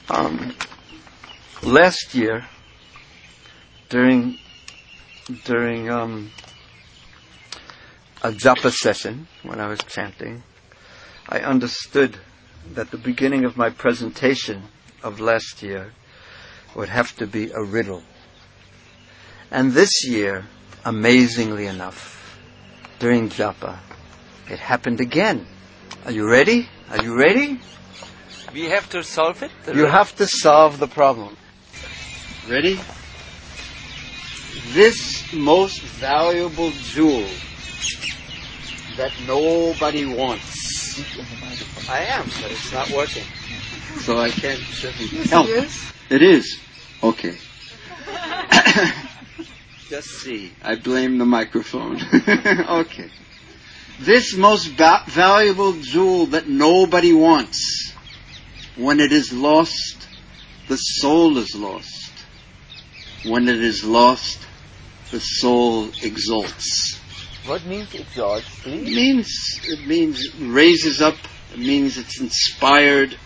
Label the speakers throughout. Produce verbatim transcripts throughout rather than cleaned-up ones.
Speaker 1: Um, last year, during during um, a japa session, when I was chanting, I understood that the beginning of my presentation of last year would have to be a riddle. And this year, amazingly enough, during japa, it happened again. Are you ready? Are you ready?
Speaker 2: We have to solve it?
Speaker 1: You have to solve the problem. Ready? This most valuable jewel that nobody wants. I am, but it's not working. So I can't...
Speaker 3: Yes,
Speaker 1: help.
Speaker 3: it is.
Speaker 1: It is? Okay. Just see. I blame the microphone. Okay. This most va- valuable jewel that nobody wants, when it is lost, the soul is lost. When it is lost, the soul exalts.
Speaker 2: What means exalts, please?
Speaker 1: It means, it means raises up. It means it's inspired.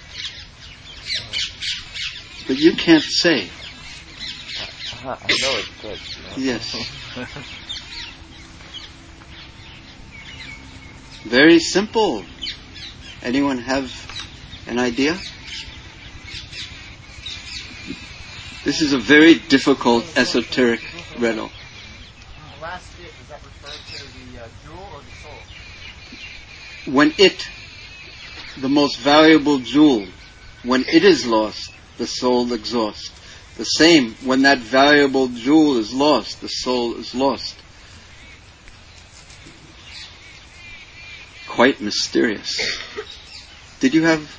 Speaker 1: But you can't say.
Speaker 2: Uh-huh, I know it good.
Speaker 1: Yes. Very simple. Anyone have an idea? This is a very difficult esoteric riddle.
Speaker 3: The last bit, does that refer to the uh, jewel or the soul?
Speaker 1: When it, the most valuable jewel, when it is lost, the soul exhausts. The same, when that valuable jewel is lost, the soul is lost. Quite mysterious. Did you have...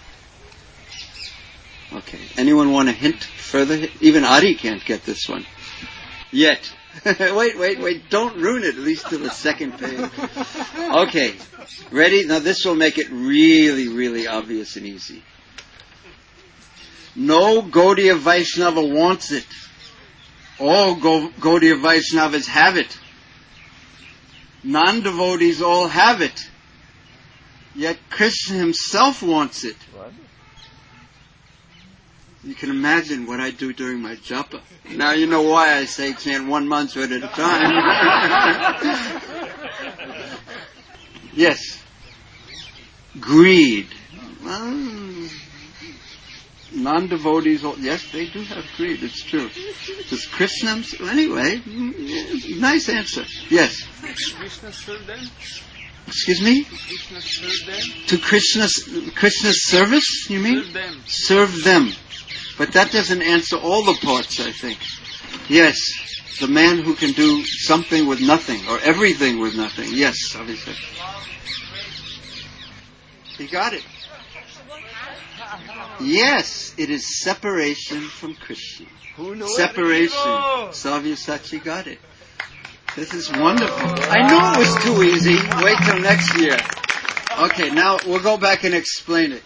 Speaker 1: Okay. Anyone want a hint further? Even Ari can't get this one. Yet. wait, wait, wait. Don't ruin it, at least to the second page. Okay. Ready? Now this will make it really, really obvious and easy. No Gaudiya Vaishnava wants it. All Go- Gaudiya Vaishnavas have it. Non-devotees all have it. Yet Krishna himself wants it.
Speaker 2: What?
Speaker 1: You can imagine what I do during my japa. Now you know why I say chant one mantra at a time. Yes. Greed. Well, non-devotees, yes, they do have greed, it's true. Does Krishna, anyway, nice answer. Yes.
Speaker 3: Krishna serve them?
Speaker 1: Excuse me?
Speaker 3: Krishna serve them?
Speaker 1: To Krishna's, Krishna's service, you mean?
Speaker 3: Serve them.
Speaker 1: Serve them. But that doesn't answer all the parts, I think. Yes, the man who can do something with nothing, or everything with nothing. Yes, obviously. He got it. Yes, it is separation from Krishna.
Speaker 2: Who knows?
Speaker 1: Separation. Savyasachi got it. This is wonderful. I knew it was too easy. Wait till next year. Okay, now we'll go back and explain it.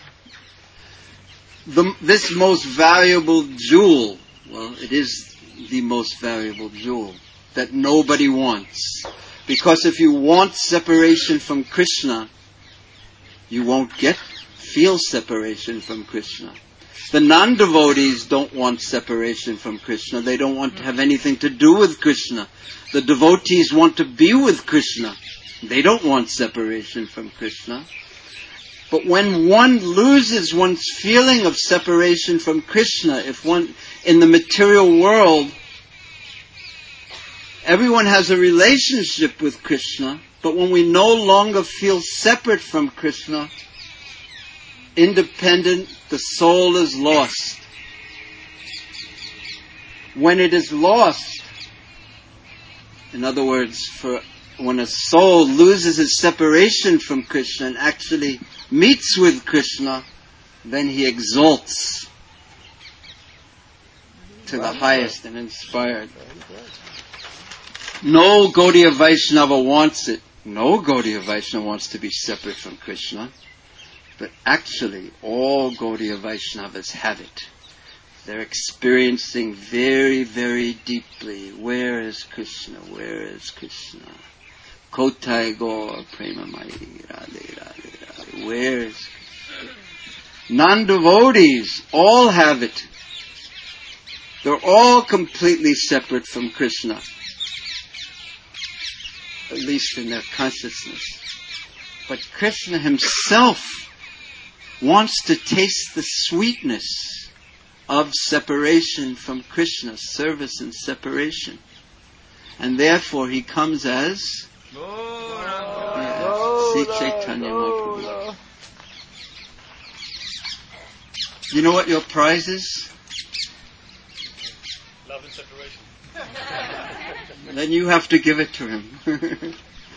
Speaker 1: The, this most valuable jewel, well, it is the most valuable jewel that nobody wants. Because if you want separation from Krishna, you won't get, feel separation from Krishna. The non-devotees don't want separation from Krishna. They don't want to have anything to do with Krishna. The devotees want to be with Krishna. They don't want separation from Krishna. But when one loses one's feeling of separation from Krishna, if one, in the material world, everyone has a relationship with Krishna, but when we no longer feel separate from Krishna, independent, the soul is lost. When it is lost, in other words, for when a soul loses its separation from Krishna and actually meets with Krishna, then he exalts to the highest and inspired. No Gaudiya Vaishnava wants it. No Gaudiya Vaishnava wants to be separate from Krishna. But actually, all Gaudiya Vaishnavas have it. They're experiencing very, very deeply, where is Krishna? Where is Krishna? Kotai Gaur Premamai Radhe Radhe Radhe. Where is Krishna? Non-devotees all have it. They're all completely separate from Krishna, at least in their consciousness. But Krishna himself wants to taste the sweetness of separation from Krishna, service and separation. And therefore he comes as yes, Sri Chaitanya Mahaprabhu. You know what your prize is?
Speaker 4: Love and separation.
Speaker 1: Then you have to give it to him.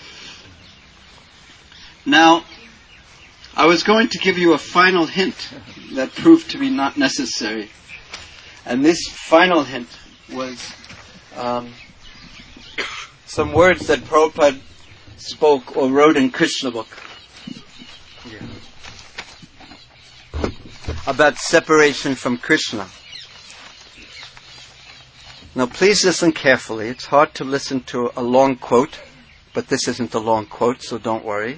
Speaker 1: Now, I was going to give you a final hint that proved to be not necessary. And this final hint was um, some words that Prabhupada spoke or wrote in Krishna book about separation from Krishna. Now please listen carefully. It's hard to listen to a long quote, but this isn't a long quote, so don't worry.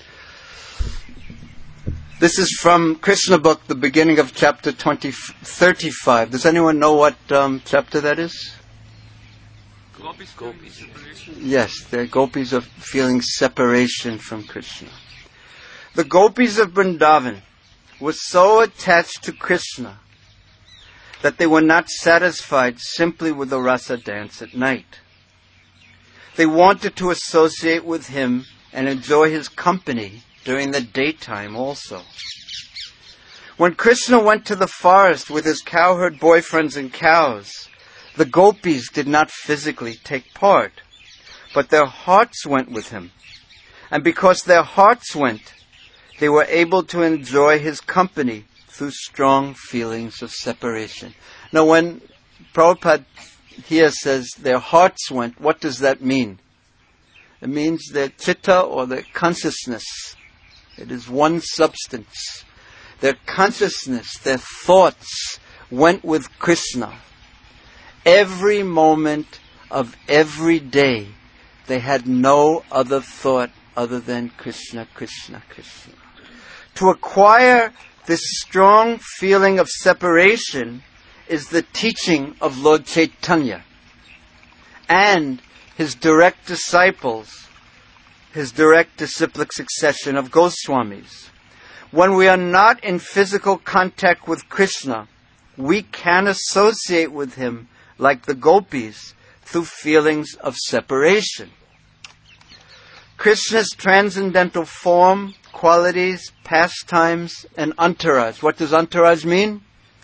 Speaker 1: This is from Krishna book, the beginning of chapter twenty, thirty-five. Does anyone know what um, chapter that is?
Speaker 4: Gopis. Gopis.
Speaker 1: Yes, the gopis are feeling separation from Krishna. The gopis of Vrindavan were so attached to Krishna that they were not satisfied simply with the rasa dance at night. They wanted to associate with him and enjoy his company during the daytime also. When Krishna went to the forest with his cowherd boyfriends and cows, the gopis did not physically take part, but their hearts went with him. And because their hearts went, they were able to enjoy his company through strong feelings of separation. Now when Prabhupada here says their hearts went, what does that mean? It means their chitta or their consciousness. It is one substance. Their consciousness, their thoughts went with Krishna. Every moment of every day, they had no other thought other than Krishna, Krishna, Krishna. To acquire this strong feeling of separation is the teaching of Lord Chaitanya and his direct disciples, his direct disciplic succession of Goswamis. When we are not in physical contact with Krishna, we can associate with him like the gopis through feelings of separation. Krishna's transcendental form, qualities, pastimes, and entourage. What does entourage mean?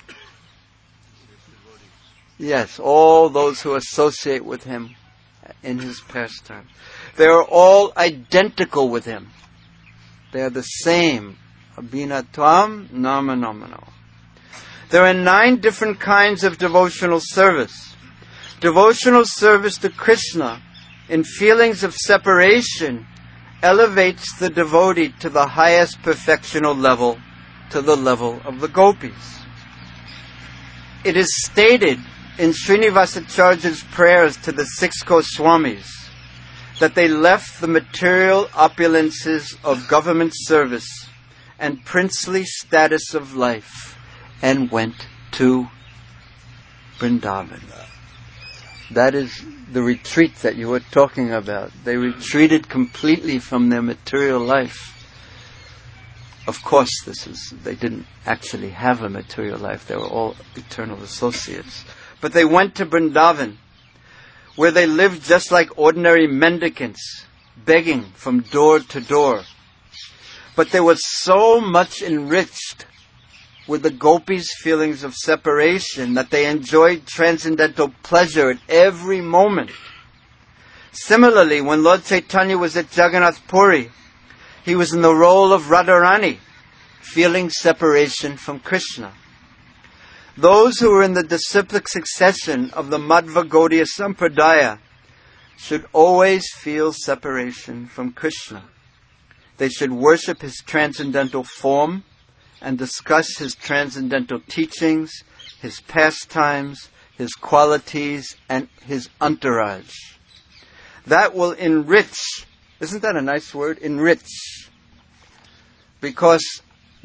Speaker 1: Yes, all those who associate with him in his pastime. They are all identical with him. They are the same. Abhinatvam nama namano. There are nine different kinds of devotional service. Devotional service to Krishna in feelings of separation elevates the devotee to the highest perfectional level, to the level of the gopis. It is stated in Srinivasacharya's prayers to the six Goswamis that they left the material opulences of government service and princely status of life and went to Vrindavan. That is the retreat that you were talking about. They retreated completely from their material life. Of course, this is they didn't actually have a material life. They were all eternal associates. But they went to Vrindavan, where they lived just like ordinary mendicants, begging from door to door. But they were so much enriched with the gopis' feelings of separation that they enjoyed transcendental pleasure at every moment. Similarly, when Lord Chaitanya was at Jagannath Puri, he was in the role of Radharani, feeling separation from Krishna. Those who are in the disciplic succession of the Madhva Gaudiya Sampradaya should always feel separation from Krishna. They should worship his transcendental form and discuss his transcendental teachings, his pastimes, his qualities, and his entourage. That will enrich. Isn't that a nice word? Enrich. Because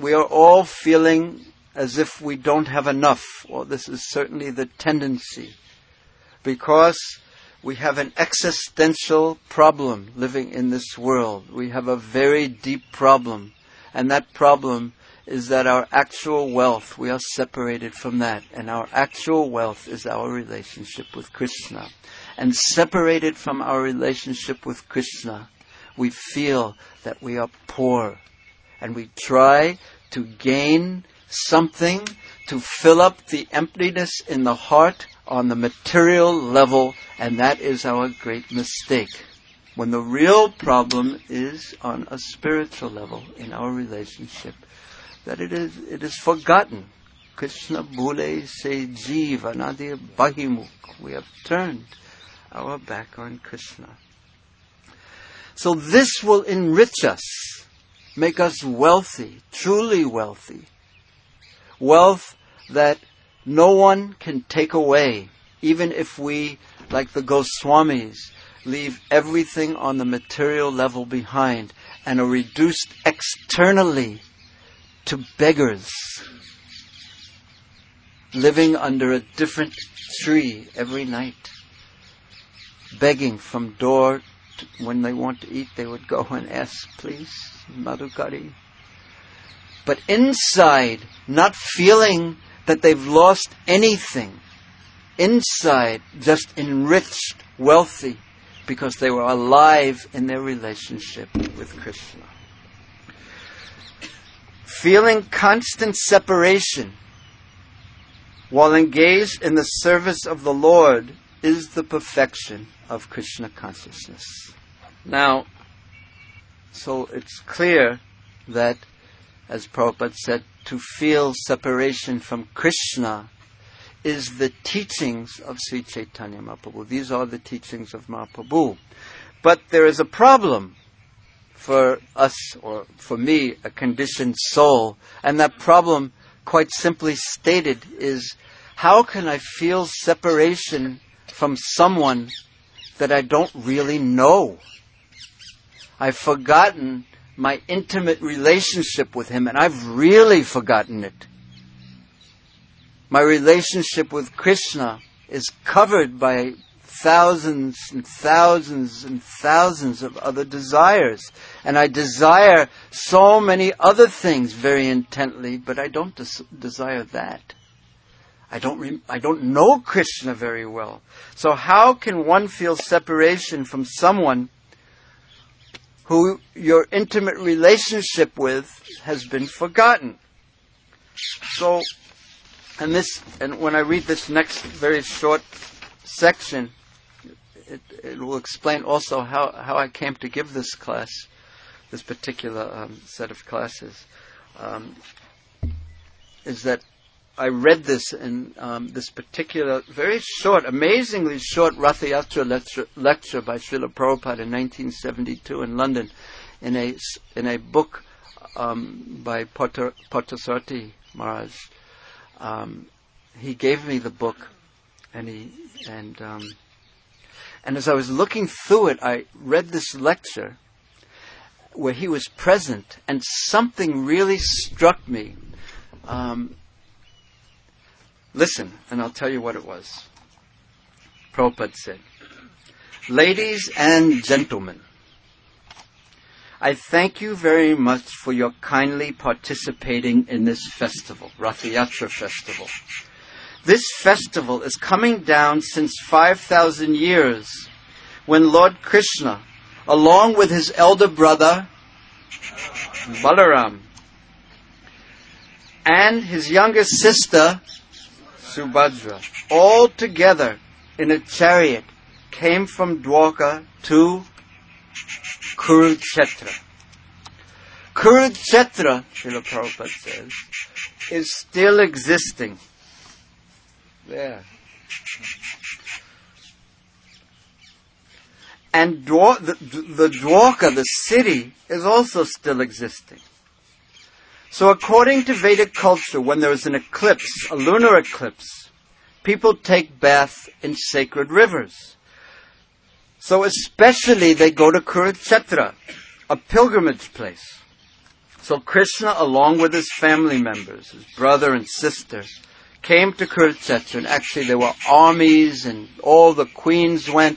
Speaker 1: we are all feeling as if we don't have enough. Well, this is certainly the tendency, because we have an existential problem living in this world. We have a very deep problem, and that problem is that our actual wealth, we are separated from that, and our actual wealth is our relationship with Krishna. And separated from our relationship with Krishna, we feel that we are poor, and we try to gain something to fill up the emptiness in the heart on the material level, and that is our great mistake. When the real problem is on a spiritual level in our relationship, that it is it is forgotten. Krishna bhule se jiva nadir bahimukh. We have turned our back on Krishna. So this will enrich us, make us wealthy, truly wealthy. Wealth that no one can take away, even if we, like the Goswamis, leave everything on the material level behind and are reduced externally to beggars, living under a different tree every night, begging from door to, when they want to eat, they would go and ask, please, Madhukari. But inside, not feeling that they've lost anything, inside, just enriched, wealthy, because they were alive in their relationship with Krishna. Feeling constant separation while engaged in the service of the Lord is the perfection of Krishna consciousness. Now, so it's clear that, as Prabhupada said, to feel separation from Krishna is the teachings of Sri Chaitanya Mahaprabhu. These are the teachings of Mahaprabhu. But there is a problem for us, or for me, a conditioned soul. And that problem, quite simply stated, is how can I feel separation from someone that I don't really know? I've forgotten my intimate relationship with him, and I've really forgotten it. My relationship with Krishna is covered by thousands and thousands and thousands of other desires. And I desire so many other things very intently, but I don't des- desire that. I don't re- I don't know Krishna very well. So how can one feel separation from someone who your intimate relationship with has been forgotten? So, and this, and when I read this next very short section, it, it will explain also how, how I came to give this class, this particular um, set of classes. Um, is that I read this in um, this particular, very short, amazingly short Ratha Yatra lecture, lecture by Srila Prabhupada in nineteen seventy-two in London, in a in a book um, by Potter, Pottasarthi Maharaj. Um, he gave me the book, and he and um, and as I was looking through it, I read this lecture where he was present, and something really struck me. Um, Listen, and I'll tell you what it was. Prabhupada said, "Ladies and gentlemen, I thank you very much for your kindly participating in this festival, Ratha Yatra festival. This festival is coming down since five thousand years, when Lord Krishna, along with his elder brother, Balaram, and his younger sister, Subhadra, all together in a chariot, came from Dwarka to Kurukshetra. Kurukshetra, Srila Prabhupada says, is still existing. There. And Dwar- the, the Dwarka, the city, is also still existing. So according to Vedic culture, when there is an eclipse, a lunar eclipse, people take bath in sacred rivers. So especially they go to Kurukshetra, a pilgrimage place. So Krishna, along with his family members, his brother and sister, came to Kurukshetra, and actually there were armies and all the queens went.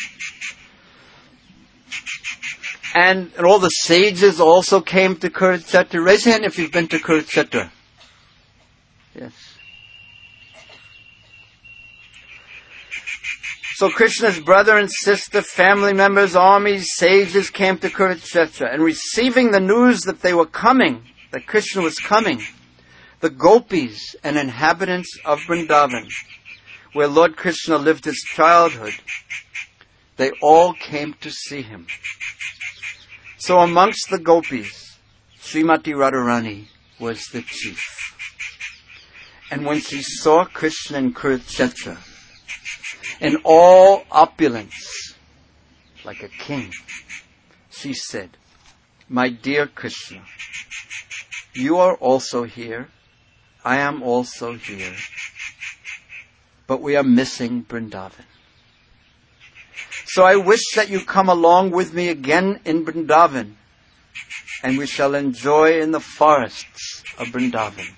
Speaker 1: And, and all the sages also came to Kurukshetra. Raise your hand if you've been to Kurukshetra. Yes. So Krishna's brother and sister, family members, armies, sages came to Kurukshetra, and receiving the news that they were coming, that Krishna was coming, the gopis and inhabitants of Vrindavan, where Lord Krishna lived his childhood, they all came to see him. So amongst the gopis, Srimati Radharani was the chief. And when she saw Krishna in Kurukshetra, in all opulence, like a king, she said, "My dear Krishna, you are also here, I am also here, but we are missing Vrindavan. So I wish that you come along with me again in Vrindavan, and we shall enjoy in the forests of Vrindavan."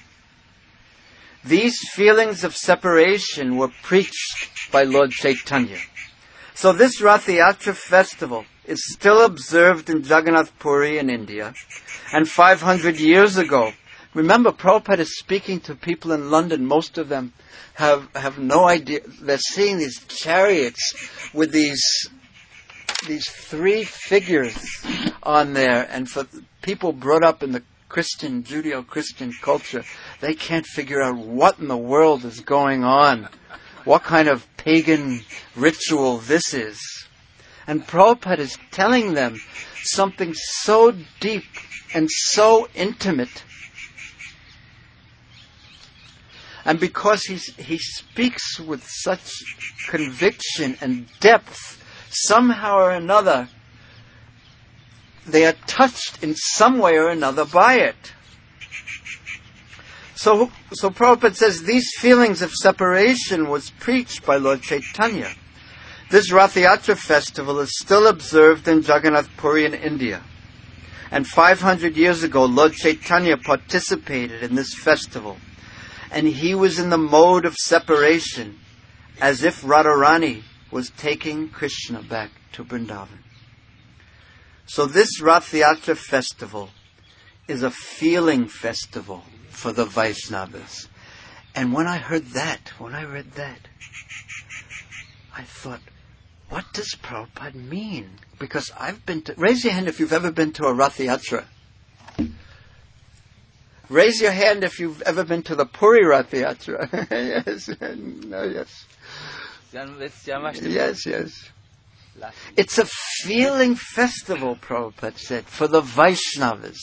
Speaker 1: These feelings of separation were preached by Lord Chaitanya. So this Rath Yatra festival is still observed in Jagannath Puri in India. And five hundred years ago, remember Prabhupada is speaking to people in London. Most of them have, have no idea. They're seeing these chariots with these, these three figures on there. And for people brought up in the Christian, Judeo-Christian culture, they can't figure out what in the world is going on. What kind of pagan ritual this is. And Prabhupada is telling them something so deep and so intimate. And because he's, he speaks with such conviction and depth, somehow or another, they are touched in some way or another by it. So, so Prabhupada says these feelings of separation was preached by Lord Chaitanya. This Rath Yatra festival is still observed in Jagannath Puri in India. And five hundred years ago, Lord Chaitanya participated in this festival. And he was in the mode of separation, as if Radharani was taking Krishna back to Vrindavan. So this Rath Yatra festival is a feeling festival for the Vaishnavas. And when I heard that, when I read that, I thought, what does Prabhupada mean? Because I've been to... Raise your hand if you've ever been to a Rath Yatra. Raise your hand if you've ever been to the Puri Rath Yatra. Yes, no, yes. Yes, yes. It's a feeling festival, Prabhupada said, for the Vaishnavas.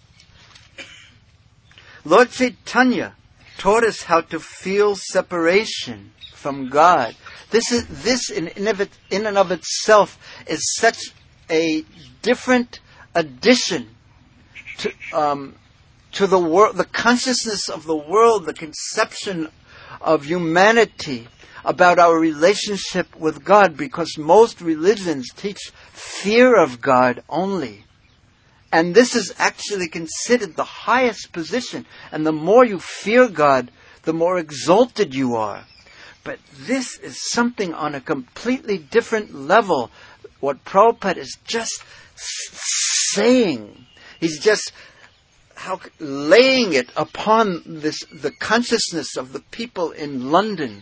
Speaker 1: Lord Chaitanya taught us how to feel separation from God. This is this in, in, of it, in and of itself is such a different addition to um, to the world, the consciousness of the world, the conception of humanity about our relationship with God, because most religions teach fear of God only. And this is actually considered the highest position. And the more you fear God, the more exalted you are. But this is something on a completely different level. What Prabhupada is just saying. He's just how laying it upon this the consciousness of the people in London.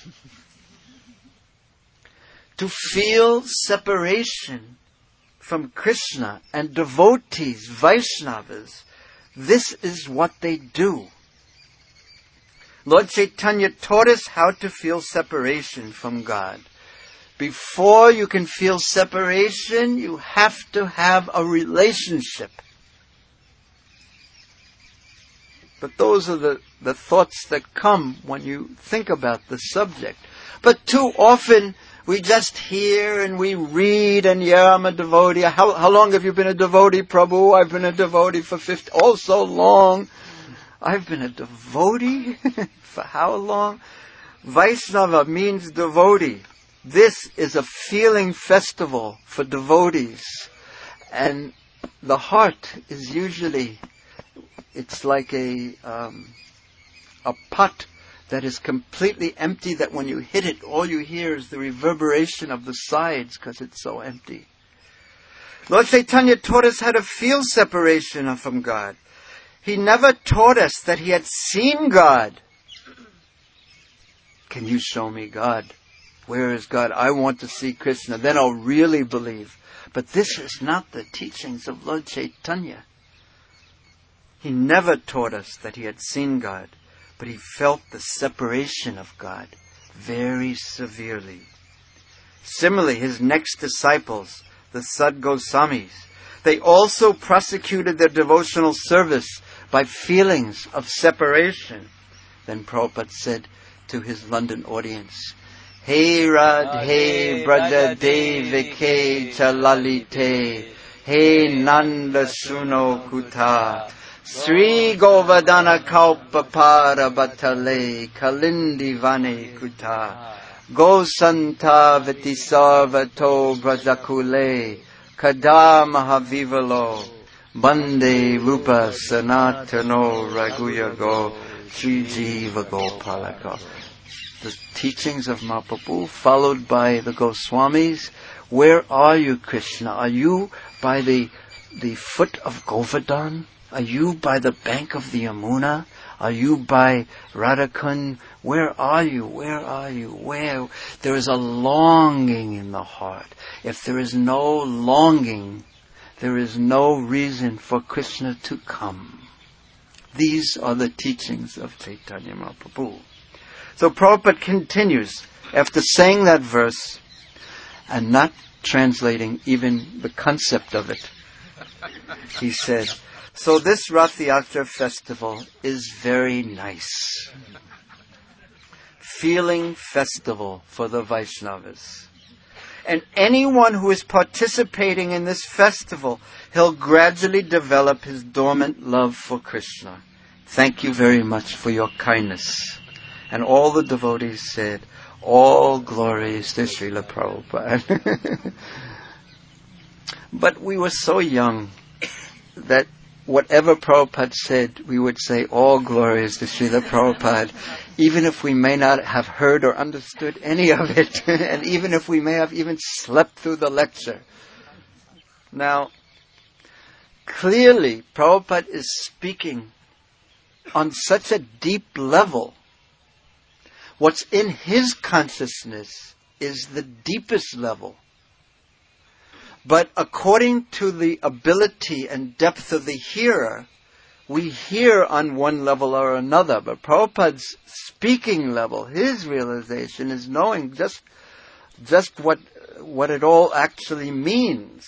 Speaker 1: To feel separation from Krishna and devotees, Vaishnavas, this is what they do. Lord Chaitanya taught us how to feel separation from God. Before you can feel separation, you have to have a relationship. But those are the, the thoughts that come when you think about the subject. But too often, we just hear and we read and yeah, I'm a devotee. How, how long have you been a devotee, Prabhu? I've been a devotee for fifty, oh so long. I've been a devotee? For how long? Vaishnava means devotee. This is a feeling festival for devotees. And the heart is usually, it's like a um, a pot that is completely empty, that when you hit it, all you hear is the reverberation of the sides because it's so empty. Lord Chaitanya taught us how to feel separation from God. He never taught us that he had seen God. Can you show me God? Where is God? I want to see Krishna. Then I'll really believe. But this is not the teachings of Lord Chaitanya. He never taught us that he had seen God, but he felt the separation of God very severely. Similarly, his next disciples, the Sad Goswamis, they also prosecuted their devotional service by feelings of separation. Then Prabhupada said to his London audience, Hey Radhe Braja Devike Chalalite, Hey Nanda Suno Kuta, Sri Govardhana Kalpa Parabatale, Kalindi Vane Kuta, Gosanta Vati Sarvato Brajakule, Kada Mahavivalo, Bande Rupa Sanatano Raguyago, Sri Jiva Gopalaka. The teachings of Mahaprabhu, followed by the Goswamis. Where are you, Krishna? Are you by the the foot of Govardhan? Are you by the bank of the Yamuna? Are you by Radhakund? Where are you? Where are you? Where? There is a longing in the heart. If there is no longing, there is no reason for Krishna to come. These are the teachings of Chaitanya Mahaprabhu. So Prabhupada continues, after saying that verse, and not translating even the concept of it. He said, so this Rath Yatra festival is very nice. Feeling festival for the Vaishnavas. And anyone who is participating in this festival, he'll gradually develop his dormant love for Krishna. Thank you very much for your kindness. And all the devotees said, all glories to Srila Prabhupada. But we were so young that whatever Prabhupada said, we would say, all glories to Srila Prabhupada, even if we may not have heard or understood any of it, and even if we may have even slept through the lecture. Now, clearly, Prabhupada is speaking on such a deep level. What's in his consciousness is the deepest level. But according to the ability and depth of the hearer, we hear on one level or another. But Prabhupada's speaking level, his realization is knowing just just what what it all actually means.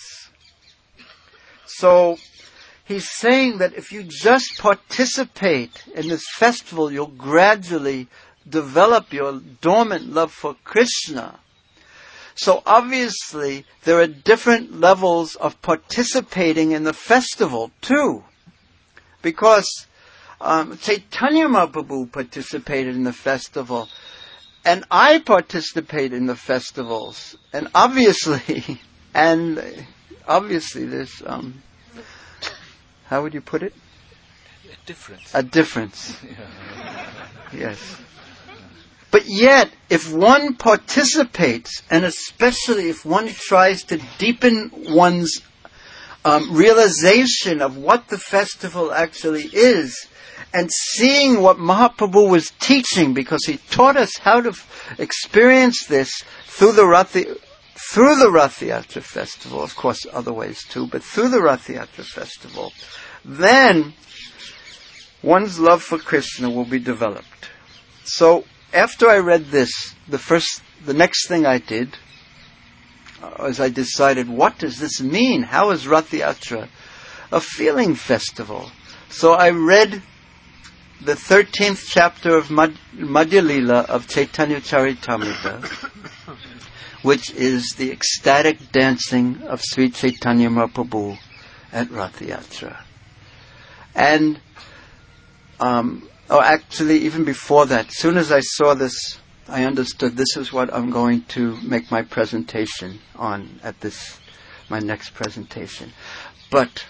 Speaker 1: So he's saying that if you just participate in this festival, you'll gradually develop your dormant love for Krishna. So obviously, there are different levels of participating in the festival too. Because um, Chaitanya Mahaprabhu participated in the festival, and I participate in the festivals. And obviously, and obviously there's, um, how would you put it?
Speaker 2: A difference.
Speaker 1: A difference. Yes. But yet, if one participates, and especially if one tries to deepen one's um, realization of what the festival actually is, and seeing what Mahaprabhu was teaching, because he taught us how to f- experience this through the Rath, through the Rath Yatra festival, of course other ways too, but through the Rath Yatra festival, then one's love for Krishna will be developed. So, after I read this, the first, the next thing I did uh, is I decided, what does this mean? How is Rath Yatra a feeling festival? So I read the thirteenth chapter of Mad- Madhya Lila of Chaitanya Charitamrita, which is the ecstatic dancing of Sri Chaitanya Mahaprabhu at Rath Yatra. And um, Oh, actually, even before that, as soon as I saw this, I understood this is what I'm going to make my presentation on at this, my next presentation. But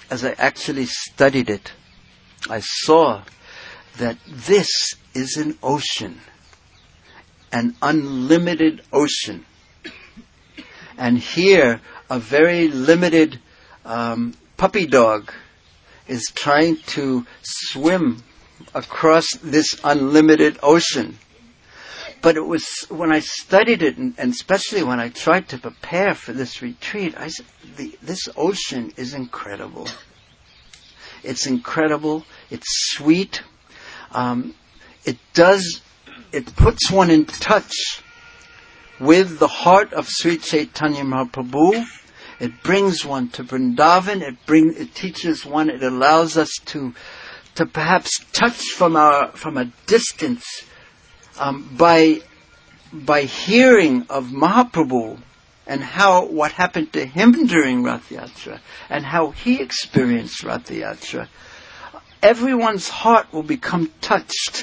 Speaker 1: as I actually studied it, I saw that this is an ocean, an unlimited ocean. And here, a very limited um, puppy dog is trying to swim across this unlimited ocean. But it was, when I studied it, and, and especially when I tried to prepare for this retreat, I said, the, this ocean is incredible. It's incredible. It's sweet. Um, it does, it puts one in touch with the heart of Sri Chaitanya Mahaprabhu. It brings one to Vrindavan. It bring, it teaches one. It allows us to, to perhaps touch from our, from a distance, um, by, by hearing of Mahaprabhu and how, what happened to him during Rath Yatra and how he experienced Rath Yatra. Everyone's heart will become touched.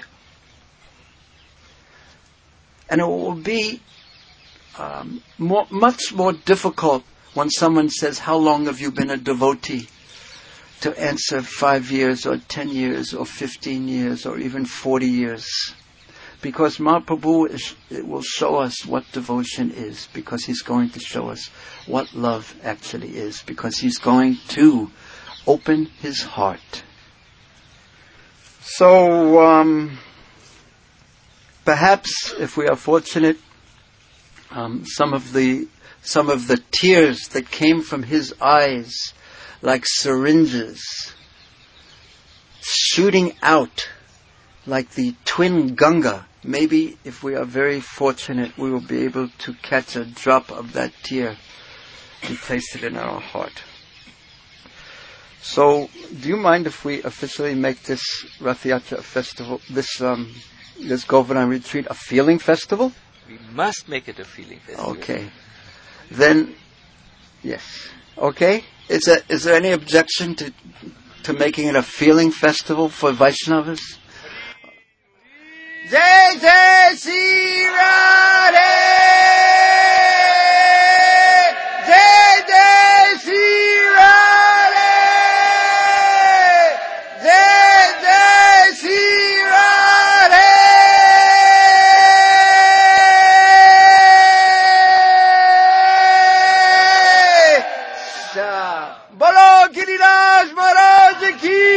Speaker 1: And it will be um, more, much more difficult when someone says, how long have you been a devotee? To answer five years or ten years or fifteen years or even forty years. Because Mahaprabhu is, it will show us what devotion is, because he's going to show us what love actually is, because he's going to open his heart. So, um, perhaps if we are fortunate, um, some of the some of the tears that came from his eyes, like syringes, shooting out like the twin Ganga. Maybe if we are very fortunate, we will be able to catch a drop of that tear and place it in our heart. So, do you mind if we officially make this Rath Yatra festival, this um, this Govardhan retreat, a feeling festival?
Speaker 2: We must make it a feeling festival.
Speaker 1: Okay. Then, yes. Okay. Is there, is there any objection to to making it a feeling festival for Vaishnavas? Jai Jai Shri Radhe! Jai Jai Shri Radhe! Jai Jai Shri Radhe! Sha. Bolo Giriraj Maharaj Ki!